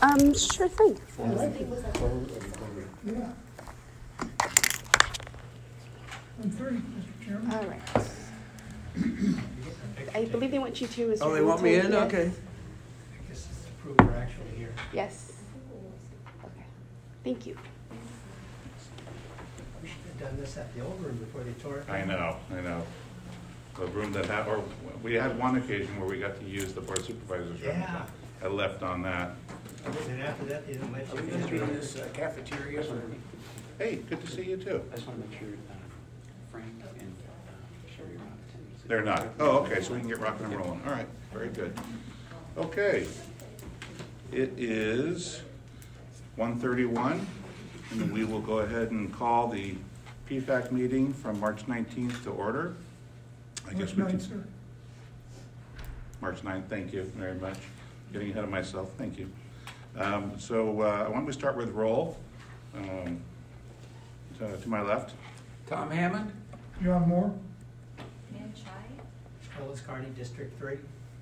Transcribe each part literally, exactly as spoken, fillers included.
Um, sure thing. I like it. Yeah. One thirty, Mister Chairman. All right. I believe they want you to, Mister Oh, they want me in? Hamilton. Okay. I guess it's to prove we're actually here. Yes. Okay. Thank you. We should have done this at the old room before they tore it down. I know, I know. The room that had, or we had one occasion where we got to use the Board of Supervisors room. Yeah. I left on that. And after that, they didn't let Are you we going to be in in. this uh, cafeteria? Or? Hey, good to see you too. I just want to make sure uh, Frank and uh, Sherry are not attending. They're not. Oh, okay, so we can get rocking and rolling. All right, very good. Okay. It is one thirty-one, and we will go ahead and call the P FAC meeting from March nineteenth to order. I guess March we ninth, can. sir. March ninth, thank you very much. Getting ahead of myself, thank you. Um, so uh, why don't we start with roll? Um, to, to my left. Tom Hammond? John Moore. Man Chai. Willis Carney, District Three.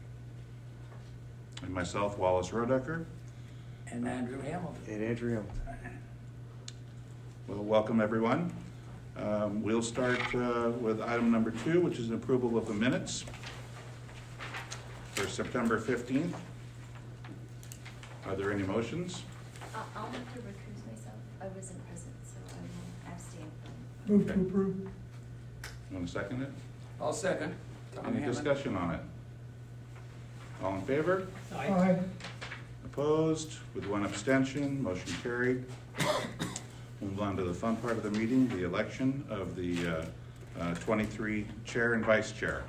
And myself, Wallace Rodecker. And Andrew Hamilton. And Andrew Hamilton. Well, welcome everyone. Um, we'll start uh, with item number two, which is an approval of the minutes for September fifteenth. Are there any motions? Uh, I'll have to recuse myself. I wasn't present, so I will abstain from. Move to approve. You want to second it? I'll second. Tom Any Hammond. discussion on it? All in favor? Aye. Opposed? With one abstention, motion carried. Move on to the fun part of the meeting, the election of the uh, uh, twenty-three chair and vice chair.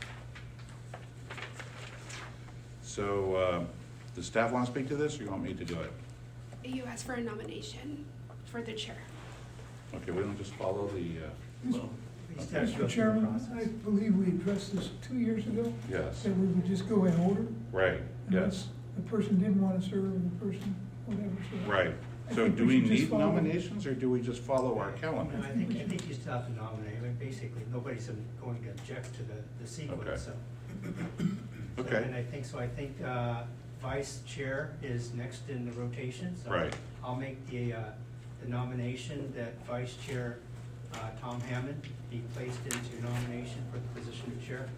So, uh, does staff want to speak to this, or you want me to do it? You asked for a nomination for the chair. Okay, we don't just follow the, uh, Mister We just have to go Mister through the Chairman, I process. believe we addressed this two years ago. yes, That we would just go in order. right, yes, Unless the person didn't want to serve, and the person, whatever. So right. I So think do we we should just need follow- nominations, or do we just follow our calendar? No, I think, I think you still have to nominate. I mean, basically, nobody's going to object to the, the Okay. sequence, so. Okay. And I think, so I think, uh, vice chair is next in the rotation, so. Right. I'll make the, uh, the nomination that vice chair, uh, Tom Hammond be placed into nomination for the position of chair.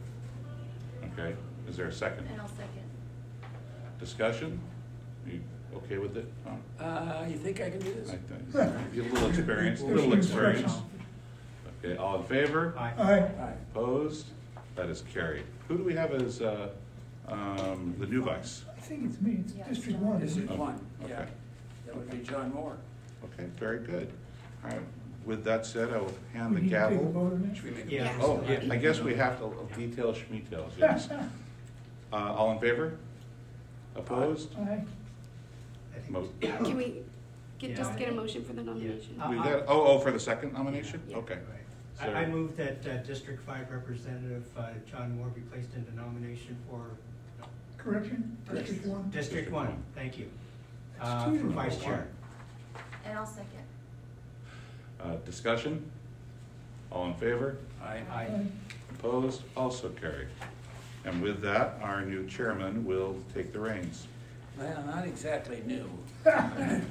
Okay, is there a second? And I'll second. Discussion? You okay with it, Tom? Uh, you think I can do this? I think, you have a little experience, a little experience. Okay, all in favor? Aye. Aye. Aye. Opposed? That is carried. Who do we have as, uh, um, the new vice? I think it's me, it's Yeah, District so- One. This is Okay. one, yeah. Okay. That would be John Moore. Okay, very good. All right, with that said, I will hand the We need to take a gavel. vote on Should we make a Yeah. motion? Oh, I guess we have to detail schmetails, yes. it. Uh, all in favor? Opposed? Aye. I think- Mo- Can we get, Yeah, just I get a think- motion for the nomination? Uh, We I- got, oh, oh, for the second nomination? Yeah. Okay. Right. So- I, I move that, uh, District Five Representative, uh, John Moore be placed into nomination for Correction, District One. District One, thank you. Uh, two for to vice one. chair. And I'll second. Uh, discussion? All in favor? Aye. Aye. Opposed? Also carried. And with that, our new chairman will take the reins. Well, not exactly new. I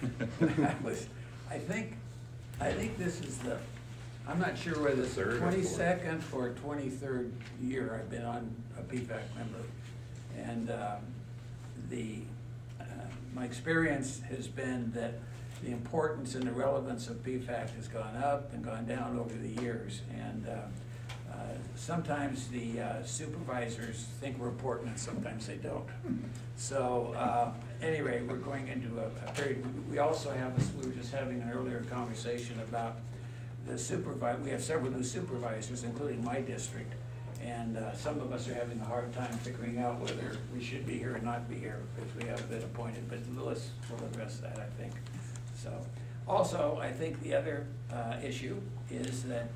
was, I think, I think this is the, I'm not sure whether it's the Third or fourth? twenty-second or twenty-third year I've been on a P FAC member. And um, the, uh, my experience has been that the importance and the relevance of P FAC has gone up and gone down over the years. And uh, uh, sometimes the uh, supervisors think we're important and sometimes they don't. So uh, anyway, we're going into a, a period. We also have, this, we were just having an earlier conversation about the supervisor. We have several new supervisors, including my district. And uh, some of us are having a hard time figuring out whether we should be here or not be here because we haven't been appointed. But Lewis will address that, I think. So, also, I think the other uh, issue is that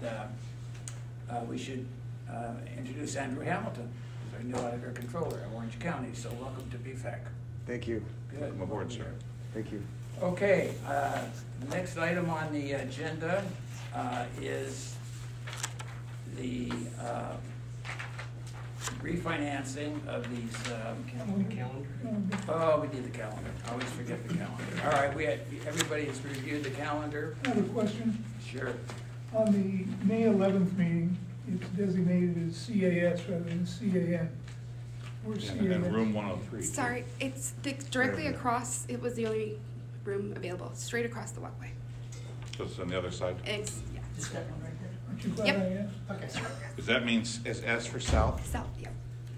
uh, uh, we should uh, introduce Andrew Hamilton as our new auditor controller in Orange County. So, welcome to P FAC. Thank you. Good. Welcome aboard, sir. Thank you. Okay, uh, the next item on the agenda uh, is the uh, refinancing of these, um, Calendar? Um, oh, we did the calendar. I always forget the calendar. All right, we had, everybody has reviewed the calendar? I have a question. Sure. On the May eleventh meeting, it's designated as C A S rather than C A N. Where's C A And S? and room one oh three. Sorry, it's the, directly Right over there. across, it was the only room available, straight across the walkway. Just on the other side. It's, yeah, Is that one right there? Aren't you glad Yep. I asked? Okay, sorry. Does that mean s- is S for south? south, yeah.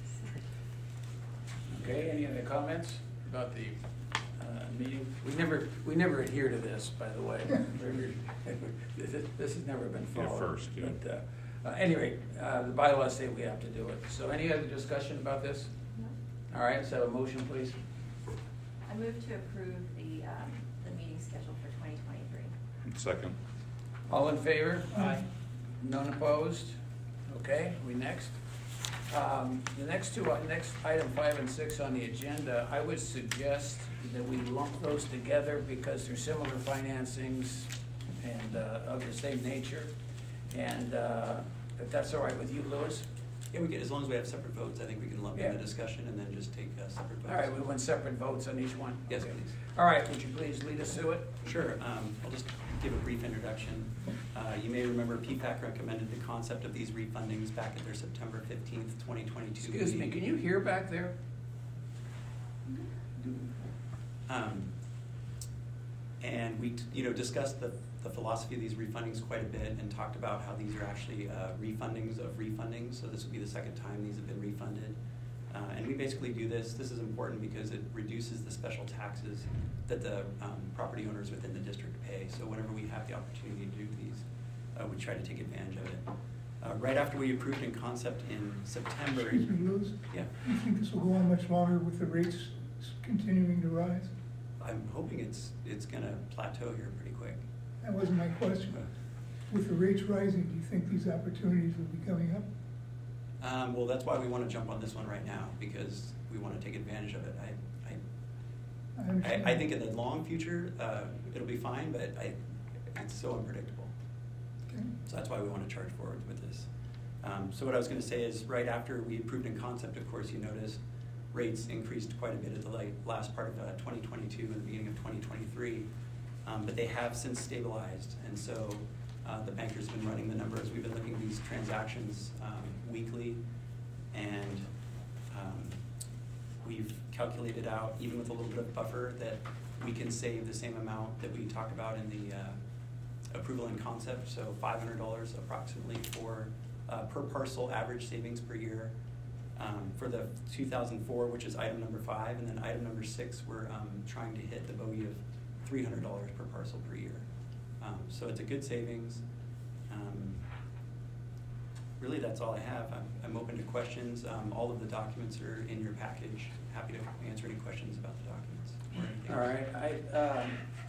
Okay, any other comments about the uh, meeting? We never, we never adhere to this, by the way. We're- This is- this has never been Yeah, followed. first, yeah. But, uh, uh, anyway, uh, the bylaws say we have to do it. So any other discussion about this? All right, so a motion, please. I move to approve the, um, the meeting schedule for twenty twenty-three. Second. All in favor? Aye. None opposed? Okay, we next. Um, The next two, uh, next item five and six on the agenda, I would suggest that we lump those together because they're similar financings and uh, of the same nature. And uh, if that's all right with you, Louis? Yeah, we get, as long as we have separate votes, I think we can lump in Yeah. the discussion and then just take uh, separate votes. All right, we want separate votes on each one? Yes, Okay. please. All right, would you please lead us through it? Sure, um, I'll just give a brief introduction. Uh, you may remember P PAC recommended the concept of these refundings back at their September fifteenth, twenty twenty-two. Excuse me, can you hear back there? Um, and we, t- you know, discussed the, the philosophy of these refundings quite a bit and talked about how these are actually uh, refundings of refundings. So this will be the second time these have been refunded. Uh, and we basically do this. This is important because it reduces the special taxes that the um, property owners within the district pay. So whenever we have the opportunity to do these, uh, we try to take advantage of it. Uh, right after we approved in concept in September. Excuse me, Louis, Yeah, do you think this will go on much longer with the rates continuing to rise? I'm hoping it's it's going to plateau here pretty quick. That wasn't my question. With the rates rising, do you think these opportunities will be coming up? Um, well, that's why we want to jump on this one right now, because we want to take advantage of it. I, I I, understand. I, I think in the long future, uh, it'll be fine, but I, it's so unpredictable. Okay. So that's why we want to charge forward with this. Um, so what I was going to say is, right after we approved in concept, of course, you noticed rates increased quite a bit at the late, last part of uh, twenty twenty-two and the beginning of twenty twenty-three, um, but they have since stabilized, and so uh, the bankers have been running the numbers. We've been looking at these transactions um, weekly, and um, we've calculated out, even with a little bit of buffer, that we can save the same amount that we talked about in the uh, approval in concept, so five hundred dollars approximately for uh, per parcel average savings per year. Um, for the two thousand four, which is item number five, and then item number six, we're um, trying to hit the bogey of three hundred dollars per parcel per year. Um, so it's a good savings. Um, really, that's all I have. I'm, I'm open to questions. Um, all of the documents are in your package. Happy to answer any questions about the documents or anything. All right,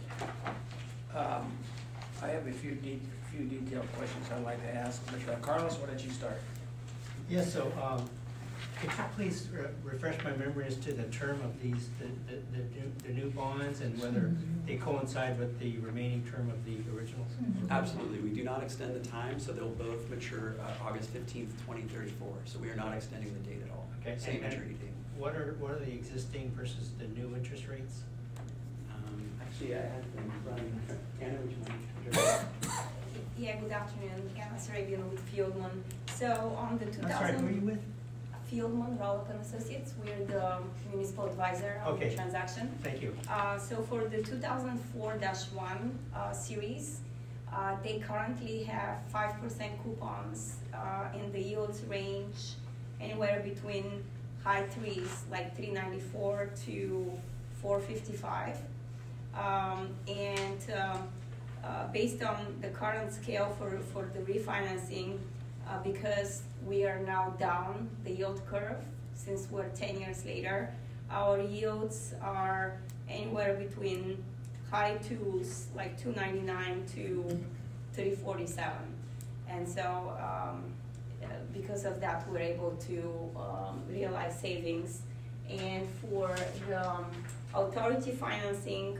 I, um, um, I have a few de- few detailed questions I'd like to ask, but uh, Carlos, why don't you start? Yes, so, um, could you please re- refresh my memory as to the term of these, the, the, the new- the new bonds and whether they coincide with the remaining term of the originals? Absolutely. We do not extend the time, so they'll both mature uh, August fifteenth, twenty thirty-four. So we are not extending the date at all. Okay, Same and- and maturity date. What are, what are the existing versus the new interest rates? Um, actually, I had them running. Anna, would you mind? Yeah, good afternoon. Anna Sarabian with Fieldman. So on the two I'm sorry, who are you thousand with? Fieldman, Rawlett and Associates, we're the municipal advisor on the Okay. transaction. Thank you. Uh, so for the two thousand four dash one uh, series, uh, they currently have five percent coupons uh, in the yields range anywhere between high threes, like three ninety-four to four fifty-five. Um, and um, uh, based on the current scale for, for the refinancing, uh, because we are now down the yield curve since we're ten years later, our yields are anywhere between high twos, like two ninety-nine to three forty-seven. And so um, uh, because of that, we're able to um, realize savings. And for the um, authority financing,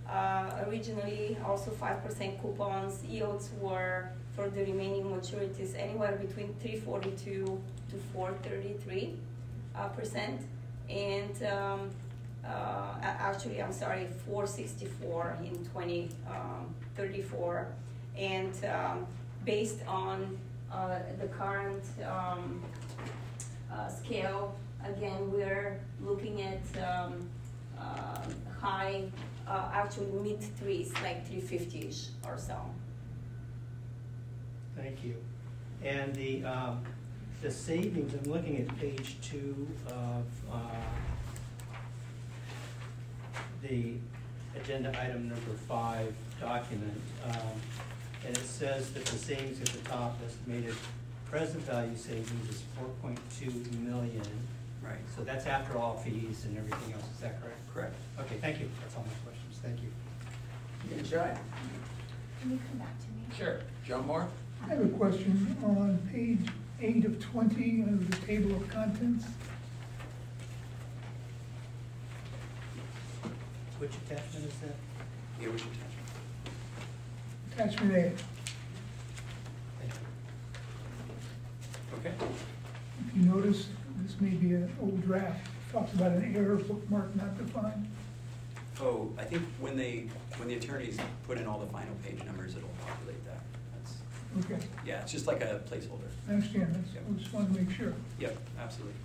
Uh, originally, also five percent coupons. Yields were for the remaining maturities anywhere between three forty-two to four thirty-three uh, percent, and um, uh, actually, I'm sorry, four sixty-four in twenty thirty-four, and um, based on uh, the current um, uh, scale, again, we're looking at um, uh, high. Uh, actually mid threes, like three fifty-ish or so. Thank you. And the, um, the savings, I'm looking at page two of, uh, the agenda item number five document. Um, and it says that the savings at the top, estimated present value savings is four point two million. Right. So that's after all fees and everything else, is that correct? Correct. Okay, thank you. That's all my questions. Thank you. Getting shy? Can you come back to me? Sure. John Moore? I have a question on page eight of twenty of the table of contents. Which attachment is that? Yeah, which attachment? Attachment A. Thank you. Okay. If you notice, this may be an old draft. Talks about an error bookmark not defined. Oh, I think when they, when the attorneys put in all the final page numbers, it'll populate that. That's, Okay, yeah, it's just like a placeholder. I understand. That's, I just wanted to make sure. Yep, absolutely.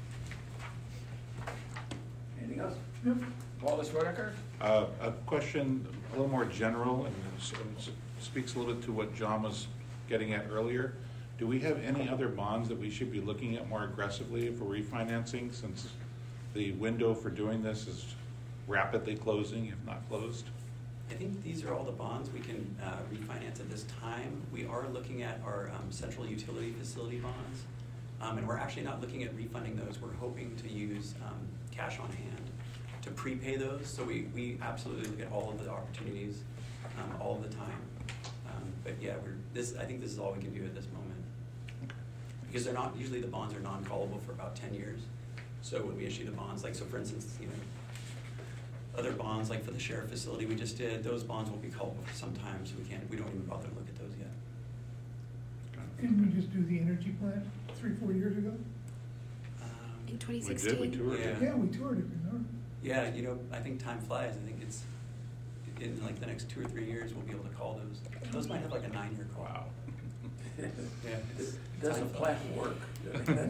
Anything else? Yep. Wallace Whitaker? Uh, A question a little more general, and s- s- speaks a little bit to what John was getting at earlier. Do we have any other bonds that we should be looking at more aggressively for refinancing, since the window for doing this is rapidly closing, if not closed? I think these are all the bonds we can uh, refinance at this time. We are looking at our um, central utility facility bonds, um, and we're actually not looking at refunding those. We're hoping to use um, cash on hand to prepay those. So we, we absolutely look at all of the opportunities um, all of the time. Um, but yeah, we're this. I think this is all we can do at this moment, because they're not usually the bonds are non-callable for about ten years. So when we issue the bonds, like so, for instance, you know. Other bonds, like for the sheriff facility we just did, those bonds will be callable for some time, so we can't, we don't even bother to look at those yet. Didn't we just do the energy plant three, four years ago? Um, In twenty We did, we sixteen. toured it. Yeah. Yeah, we toured it, remember? Yeah, you know, I think time flies. I think it's, in like the next two or three years, we'll be able to call those. Those might have like a nine-year call. Wow. Yeah. it's- Does the time plan flies. work?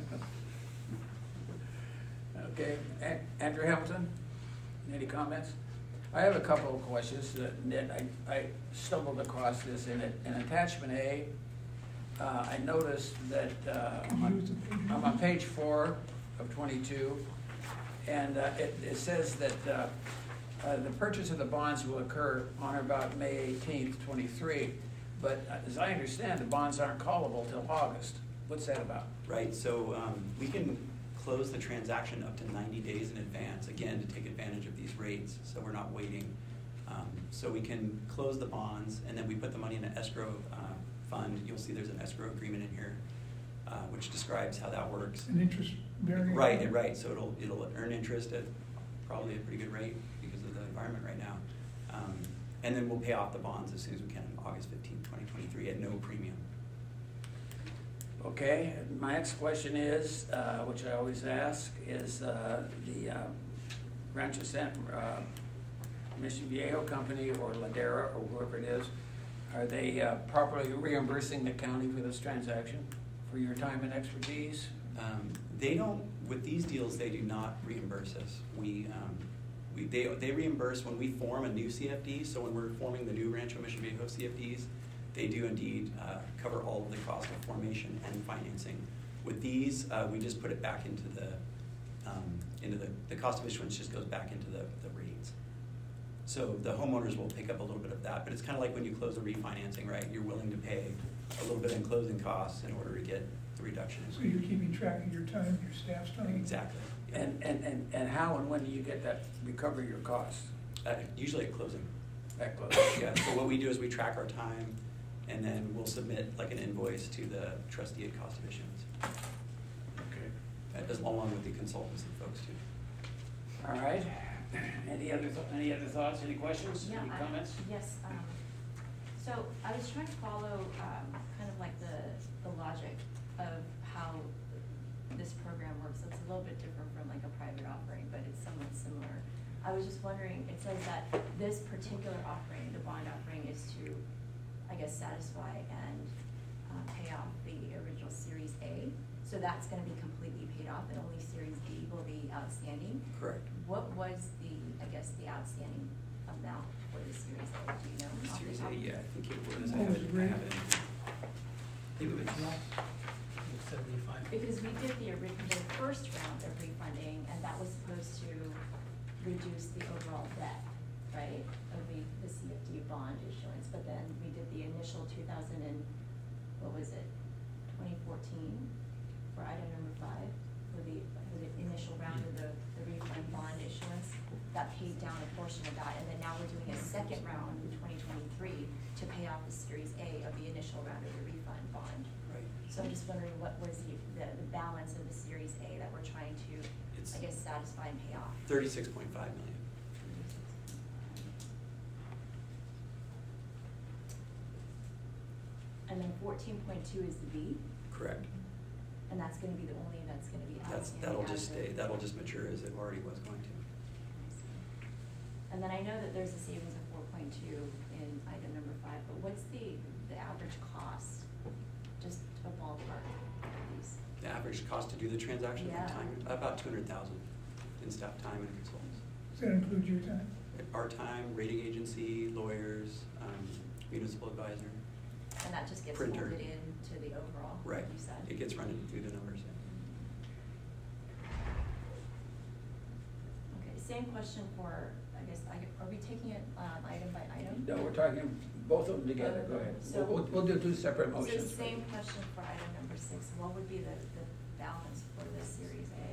Okay, An- Andrew Hamilton, any comments? I have a couple of questions that, Ned, I, I stumbled across this in it, in attachment A. Uh, I noticed that, uh, Can you on- use the page I'm number? on page four of twenty-two, and uh, it, it says that, uh, uh, the purchase of the bonds will occur on or about May eighteenth, twenty-three, but uh, as I understand, the bonds aren't callable till August. What's that about? Right, so um, we can close the transaction up to ninety days in advance, again, to take advantage of these rates, so we're not waiting. Um, So we can close the bonds, and then we put the money in an escrow uh, fund. You'll see there's an escrow agreement in here, uh, which describes how that works. An interest bearing. Right, right, so it'll, it'll earn interest at probably a pretty good rate because of the environment right now. Um, And then we'll pay off the bonds as soon as we can, August fifteenth, twenty twenty-three, at no premium. Okay, my next question is, uh, which I always ask, is uh, the uh, Rancho San, uh, Mission Viejo Company or Ladera or whoever it is, are they uh, properly reimbursing the county for this transaction, for your time and expertise? Um, They don't, with these deals, they do not reimburse us. We, um, we, they, they reimburse when we form a new C F D, so when we're forming the new Rancho Mission Viejo C F Ds, they do indeed uh, cover all of the cost of formation and financing. With these, uh, we just put it back into the, um, into the, the cost of issuance just goes back into the, the rates. So the homeowners will pick up a little bit of that, but it's kind of like when you close a refinancing, right? You're willing to pay a little bit in closing costs in order to get the reduction. So you're keeping track of your time, your staff's time? Exactly. Yeah. And, and, and, and how and when do you get that, recover your costs? Uh, usually at closing. That close? Yeah, so what we do is we track our time, and then we'll submit like an invoice to the trustee at cost of issuance, Okay. uh, as along with the consultants and folks too. All right. Any other, th- any other thoughts, any questions, Yeah, any I- comments? Yes, um, so I was trying to follow, um, kind of like the, the logic of how this program works. It's a little bit different from like a private offering, but it's somewhat similar. I was just wondering, it says that this particular offering, the bond offering, is to, I guess, satisfy and, uh, pay off the original Series A. So that's gonna be completely paid off and only Series B will be outstanding. Correct. What was the, I guess, the outstanding amount for the Series A, do you know? off the Series top? A, yeah, I think it was, I What have was it, the I rate? have it. I think it was, Seventy-five. Because we did the, ori- the first round of refunding, and that was supposed to reduce the overall debt, right, of the, the C F D bond issuance, but then we did the initial two thousand and, what was it, twenty fourteen, for item number five, for the, for the initial round of the, the refund bond issuance, that paid down a portion of that, and then now we're doing a second round in twenty twenty-three to pay off the Series A of the initial round of the refund bond. right. So I'm just wondering, what was the, the, the balance of the Series A that we're trying to, It's I guess, satisfy and pay off? thirty-six point five million. And then fourteen point two is the B, Correct. and that's gonna be the only, that's gonna be That's, outstanding. that'll as just of- stay, that'll just mature as it already was going to. And then I know that there's a savings of four point two in item number five, but what's the, the average cost? Just a ballpark, please. The average cost to do the transaction, Yeah. time, about two hundred thousand in staff time and consultants. Does that include your time? Our time, rating agency, lawyers, um, municipal advisor. And that just gets Printer. folded into the overall, Right. like you said? It gets run through the numbers. Okay, same question for, I guess, I, are we taking it, um, item by item? No, we're talking both of them together, go ahead. So- We'll, we'll we'll do two separate So motions. same question for item number six, what would be the, the balance for the Series A?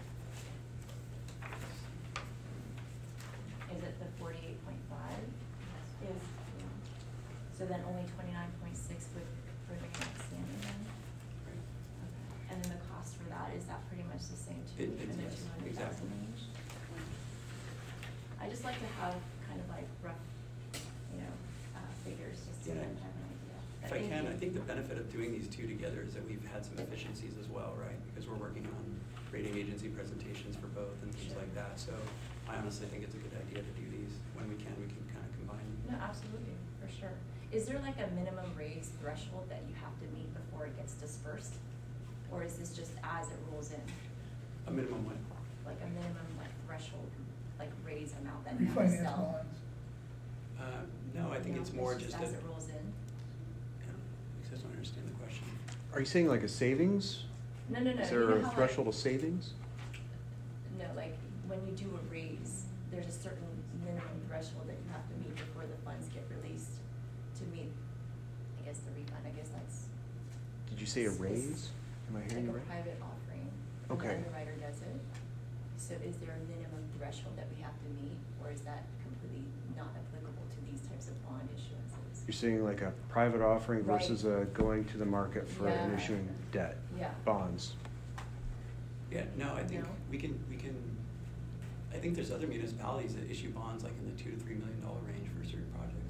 Is it the forty-eight point five? Is, so then only twenty-nine point six would remain outstanding then? Right. Okay, and then the cost for that, is that pretty much the same too, It- in it's- the yes, two hundred thousand exactly. range? I just like to have kind of like rough, you know, uh, figures, just to Yeah. kind of have an idea. If But I thank can, you. I think the benefit of doing these two together is that we've had some efficiencies as well, right? Because we're working on rating agency presentations for both and things Sure. like that. So I honestly think it's a good idea to do these. When we can, we can kind of combine No, them. absolutely, for sure. Is there like a minimum raise threshold that you have to meet before it gets dispersed? Or is this just as it rolls in, A minimum one. like a minimum like threshold, like raise amount that you have to Refinance sell? bonds. Uh, no, I think No, it's more just a. as it rolls in? Yeah, I just don't understand the question. Are you saying like a savings? No, no, no. Is you there know a how, like- threshold of savings? No, like, when you do a raise, there's a certain minimum threshold that you have to meet before the funds get released to meet, I guess, the refund, I guess that's. Did you say a It's- raise? Am I hearing you Like a right? private offering, and the Okay. underwriter does it. So is there a minimum threshold that we have to meet, or is that completely not applicable to these types of bond issuances? You're saying like a private offering Right. versus a going to the market for and Yeah. issuing debt, Yeah. bonds. Yeah, no, I think No? we can, we can, I think there's other municipalities that issue bonds like in the two to three million dollar range for certain projects.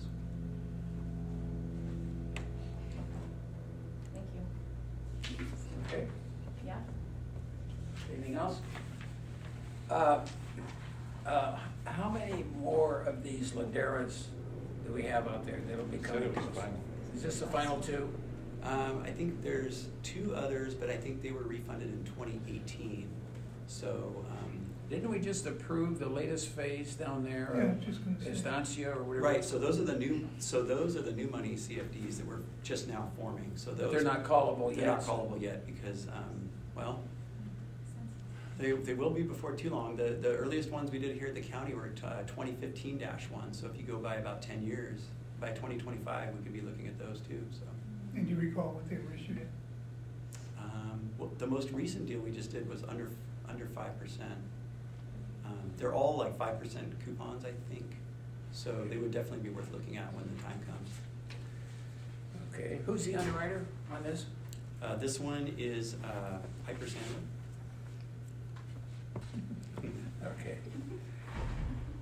Thank you. Okay, Yeah? anything else? Uh, uh, How many more of these Laderas do we have out there that'll be coming to us? Is this the final two? Um, I think there's two others, but I think they were refunded in twenty eighteen, so, um. Didn't we just approve the latest phase down there? Yeah, just gonna say. Estancia or whatever? Right, so those are the new, so those are the new money C F Ds that we're just now forming, so those. But they're not callable yet. They're not callable yet, because, um, well, they, they will be before too long. The, the earliest ones we did here at the county were uh, twenty fifteen dash one, so if you go by about ten years, by twenty twenty-five, we could be looking at those too, so. And do you recall what they were issued in? Um, well, the most recent deal we just did was under, under five percent. Um, they're all like five percent coupons, I think, so they would definitely be worth looking at when the time comes. Okay, who's the underwriter on this? Uh, this one is, uh, Piper Sandler. Okay.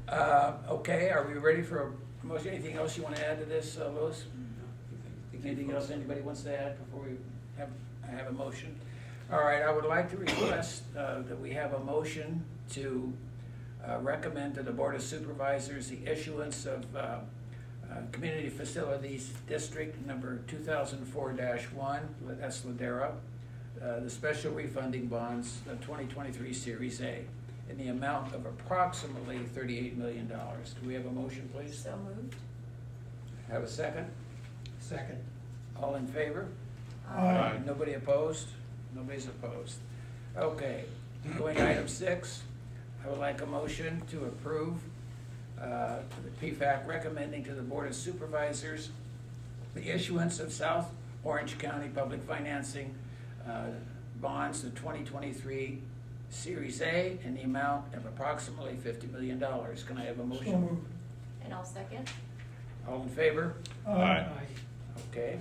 Uh, okay, are we ready for a motion? Anything else you want to add to this, uh, Louis? Anything else anybody wants to add before we have, have a motion? All right, I would like to request uh, that we have a motion to uh, recommend to the Board of Supervisors the issuance of uh, uh, Community Facilities District number two thousand four dash one, that's Ladera, uh, the special refunding bonds, the twenty twenty-three Series A, in the amount of approximately thirty-eight million dollars. Do we have a motion, please? So moved. Have a second? Second. All in favor? Aye. Nobody opposed? Nobody's opposed. Okay, going to item six, I would like a motion to approve uh, the P FAC recommending to the Board of Supervisors the issuance of South Orange County Public Financing uh, bonds, the twenty twenty-three Series A, in the amount of approximately fifty million dollars. Can I have a So motion? moved. And I'll second. All in favor? Aye. Okay.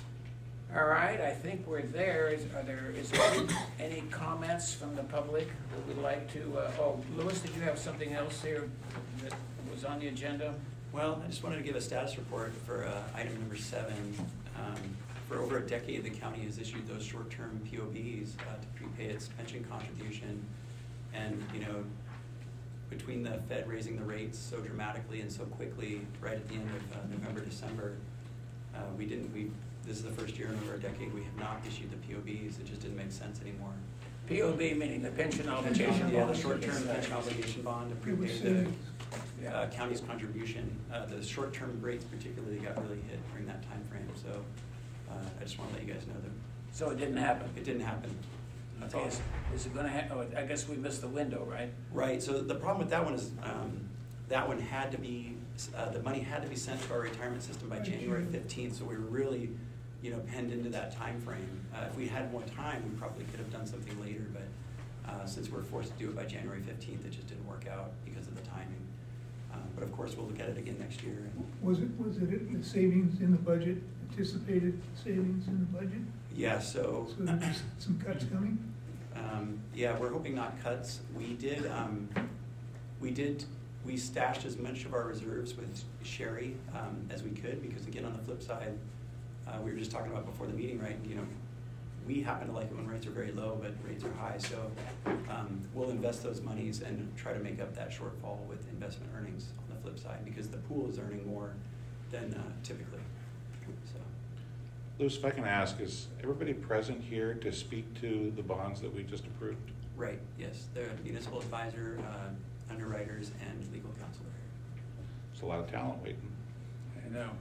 All right, I think we're there. Is, are there, is there any, any comments from the public that would like to, uh, oh, Louis, did you have something else here that was on the agenda? Well, I just wanted to give a status report for uh, item number seven. Um, For over a decade, the county has issued those short-term P O Bs uh, to prepay its pension contribution. And, you know, between the Fed raising the rates so dramatically and so quickly, right at the end of uh, November, December, uh, we didn't, we, this is the first year in over a decade we have not issued the P O Bs. It just didn't make sense anymore. P O B meaning the pension obligation. Yeah, the bond. short-term pension obligation bond to It was prepay the savings. uh, county's contribution. Uh, the short-term rates particularly got really hit during that time frame. So uh, I just want to let you guys know that So it didn't happen? it didn't happen. That's Okay, all. is, is it gonna ha, oh, I guess we missed the window, right? Right, so the problem with that one is, um, that one had to be, uh, the money had to be sent to our retirement system by By January June. fifteenth, so we were really, you know, penned into that time frame. Uh, if we had more time, we probably could have done something later, but, uh, since we're forced to do it by January fifteenth, it just didn't work out because of the timing. Um, but of course, we'll look at it again next year. And, Was it, was it the savings in the budget, anticipated savings in the budget? yeah, so. So there's some cuts coming? Um, yeah, we're hoping not cuts. We did, um, we did, we stashed as much of our reserves with Sherry, um, as we could, because again, on the flip side, uh, we were just talking about before the meeting, right, you know, we happen to like it when rates are very low, but rates are high, so, um, we'll invest those monies and try to make up that shortfall with investment earnings on the flip side, because the pool is earning more than, uh, typically, so. Louis, if I can ask, is everybody present here to speak to the bonds that we just approved? Right, yes, the municipal advisor, uh, underwriters, and legal counsel are here. There's a lot of talent waiting. I know.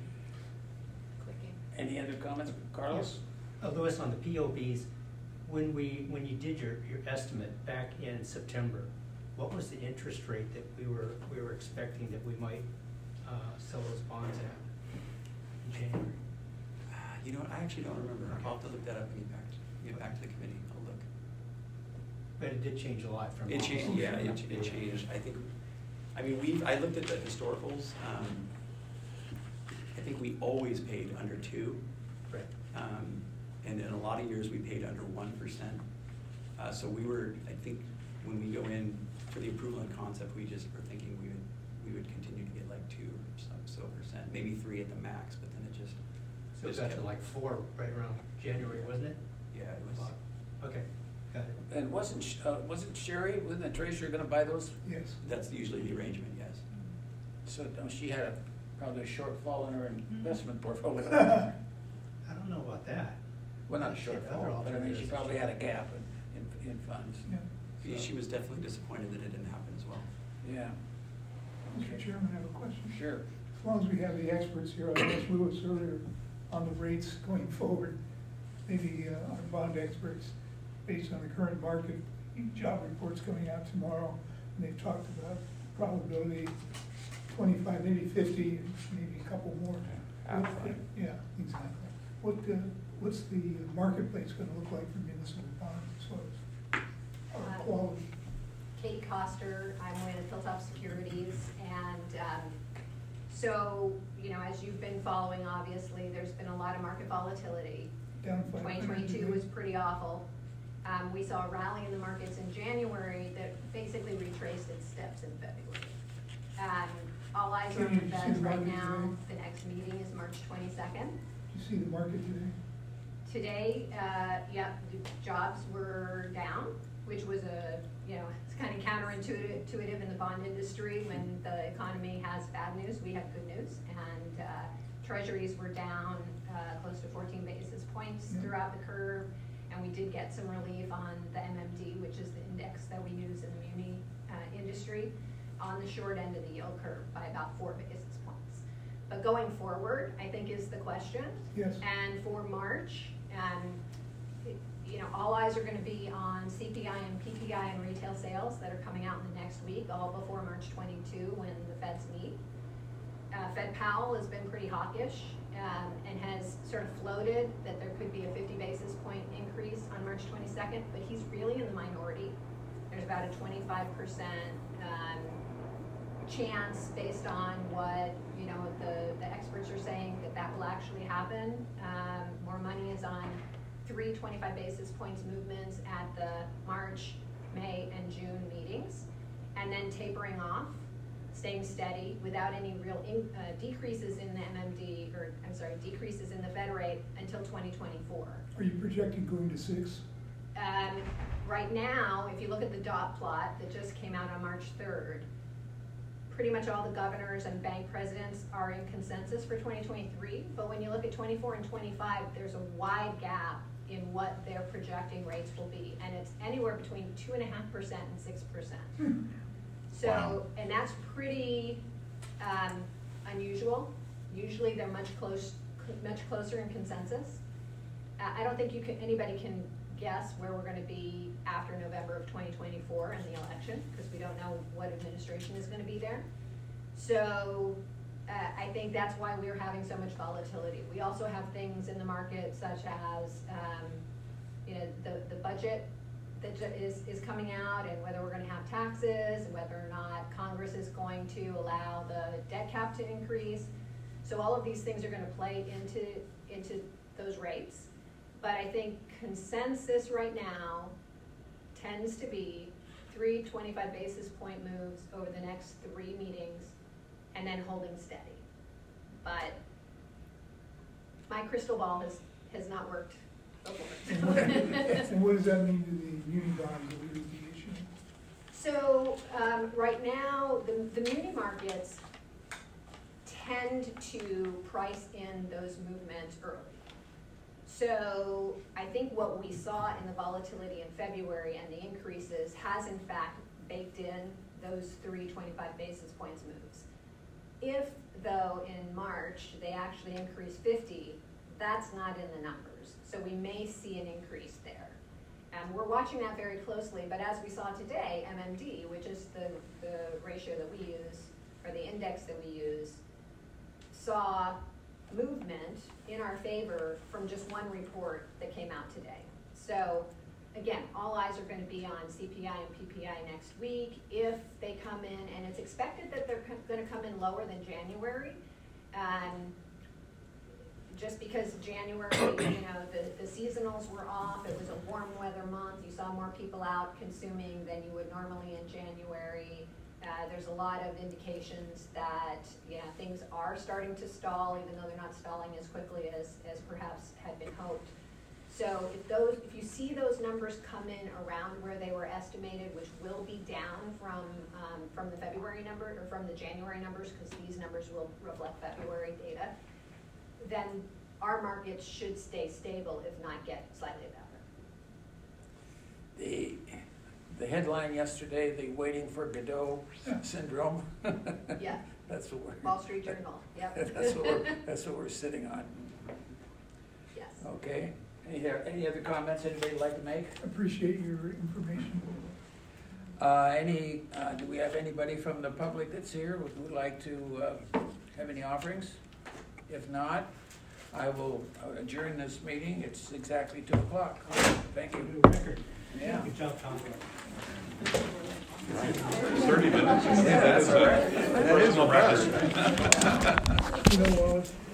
Clicking. Any other comments, Carlos? Uh, Louis, on the P O Bs, when we, when you did your, your estimate back in September, what was the interest rate that we were, we were expecting that we might, uh, sell those bonds at in January? Uh, You know what, I actually don't remember. I'll have to look that up and get back, to- get back to the committee. I'll look. But it did change a lot from. It changed, yeah, it, it changed. I think, I mean, we, I looked at the historicals. Um, I think we always paid under two. Right. Um, and in a lot of years, we paid under one percent. Uh, so we were, I think, when we go in for the approval and concept, we just were thinking we would, we would continue to get like two or some, so percent, maybe three at the max, but then it just. So it just got to kept- like four right around January, wasn't it? Yeah, it was. Okay, got it. And wasn't, Sh- uh, wasn't Sherry, wasn't the treasurer gonna buy those? Yes. That's usually the arrangement, yes. So uh, she had a, probably a shortfall in her investment portfolio. I don't know about that. Well, not a Other shortfall, but I mean, she alternatives. probably had a gap in, in, in funds. Yeah. Yeah, She was definitely disappointed that it didn't happen as well. Yeah, Mister Chairman, I have a question. sure. As long as we have the experts here, I asked Louis earlier on the rates going forward, maybe uh, our bond experts, based on the current market, job reports coming out tomorrow, and they've talked about probability twenty-five, maybe fifty, maybe a couple more. Half What- five. Yeah, exactly. What, uh, what's the marketplace gonna look like for municipal bonds as far as our Uh, quality? Kate Coster, I'm with Hilltop Securities, and um, so, you know, as you've been following, obviously, there's been a lot of market volatility. Down five twenty hundred twenty-two was today? pretty awful. Um, we saw a rally in the markets in January that basically retraced its steps in February. Um, all eyes are on Can the you see feds the right market now. today? The next meeting is March twenty-second. Did you see the market today? Today, uh, yeah, the jobs were down, which was a, you know, it's kind of counterintuitive intuitive in the bond industry. When the economy has bad news, we have good news. And uh, treasuries were down uh, close to fourteen basis points Yeah. throughout the curve. And we did get some relief on the M M D, which is the index that we use in the muni uh, industry, on the short end of the yield curve by about four basis points. But going forward, I think is the question. Yes. And for March, um, it- you know, all eyes are gonna be on C P I and P P I and retail sales that are coming out in the next week, all before March twenty-two when the Feds meet. Uh, Fed Powell has been pretty hawkish, um, and has sort of floated that there could be a fifty basis point increase on March twenty-second, but he's really in the minority. There's about a twenty-five percent, um, chance based on what, you know, the, the experts are saying that that will actually happen. Um, more money is on three twenty-five basis points movements at the March, May, and June meetings, and then tapering off, staying steady without any real in, uh, decreases in the M M D, or I'm sorry, decreases in the Fed rate until twenty twenty-four. Are you projecting going to six? Um, right now, if you look at the dot plot that just came out on March third, pretty much all the governors and bank presidents are in consensus for twenty twenty-three, but when you look at twenty-four and twenty-five, there's a wide gap in what they're projecting rates will be, and it's anywhere between two and a half percent and six percent. So, Wow. and that's pretty um, unusual. Usually they're much close, much closer in consensus. Uh, I don't think you can, anybody can guess where we're gonna be after November of twenty twenty-four and the election, because we don't know what administration is gonna be there. So, uh, I think that's why we're having so much volatility. We also have things in the market such as, um, you know, the, the budget that ju- is, is coming out, and whether we're gonna have taxes, and whether or not Congress is going to allow the debt cap to increase. So all of these things are gonna play into, into those rates. But I think consensus right now tends to be three twenty-five basis point moves over the next three meetings, and then holding steady. But my crystal ball has, has not worked before. And what, and what does that mean to the muni bonds that we would be issuing? So, um, right now, the, the muni markets tend to price in those movements early. So, I think what we saw in the volatility in February and the increases has in fact baked in those three twenty-five basis points moves. If, though, in March, they actually increase fifty, that's not in the numbers. So we may see an increase there. And we're watching that very closely, but as we saw today, M M D, which is the, the ratio that we use, or the index that we use, saw movement in our favor from just one report that came out today. So again, all eyes are going to be on C P I and P P I next week. If they come in, and it's expected that they're going to come in lower than January, um, just because January, you know, the, the seasonals were off. It was a warm weather month. You saw more people out consuming than you would normally in January. Uh, there's a lot of indications that, you know, things are starting to stall, even though they're not stalling as quickly as, as perhaps had been hoped. So if those, if you see those numbers come in around where they were estimated, which will be down from um, from the February number, or from the January numbers, because these numbers will reflect February data, then our markets should stay stable, if not get slightly better. The, the headline yesterday, the waiting for Godot syndrome. Yeah. That's what we're. Wall Street Journal, yep. That's what we're, that's what we're sitting on. Yes. Okay, any, any other comments anybody would like to make? Appreciate your information. Uh, any, uh, do we have anybody from the public that's here who would like to, uh, have any offerings? If not, I will adjourn this meeting. It's exactly two o'clock. Thank you. Yeah. Good job, Tom. Thirty minutes. Yeah, that's all right. Personal best. You know, Wallace,